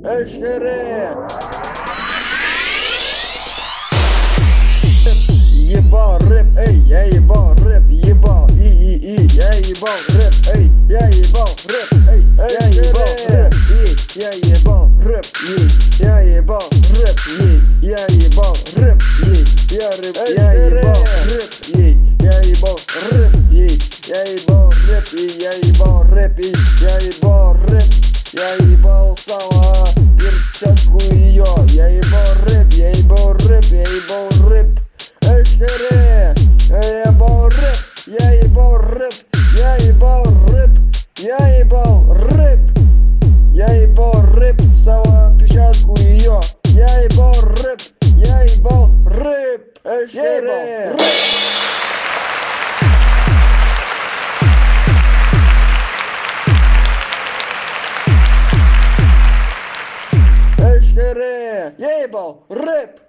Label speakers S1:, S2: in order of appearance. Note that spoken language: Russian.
S1: Эшере. Ебал рэп, эй, я ебал рэп, ебал, я ебал рэп, эй, я ебал рэп, эй, я ебал рэп, я ебал рэп, я ебал рэп, я ебал рэп, я ебал рэп, я ебал рэп, я ебал рэп, я ебал рэп, я ебал рэп, я ебал сама перчатку ее, я ебал рэп, я ебал рэп, я ебал рэп. Эшере, я ебал рэп, я ебал рэп, я ебал рэп, я ебал рэп, я ебал рэп, сама печатку ее, я ебал рэп, я ебал рэп, эшере. Эшере, я ебал рэп.